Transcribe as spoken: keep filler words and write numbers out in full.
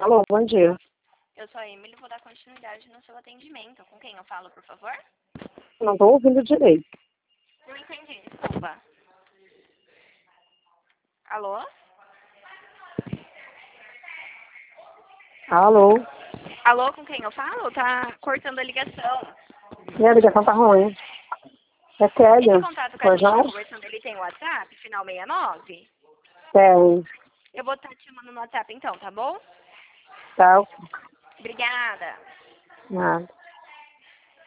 Alô, bom dia. Eu sou a Emily e vou dar continuidade no seu atendimento. Com quem eu falo, por favor? Não estou ouvindo direito. Não entendi, desculpa. Alô? Alô? Alô, com quem eu falo? Tá cortando a ligação. Minha ligação tá ruim. É Kélia. Esse contato que a Pois gente tá não? conversando, ele tem WhatsApp, final sessenta e nove? Tem. Eu vou estar te chamando no WhatsApp então, tá bom? Tá. Obrigada. Nada.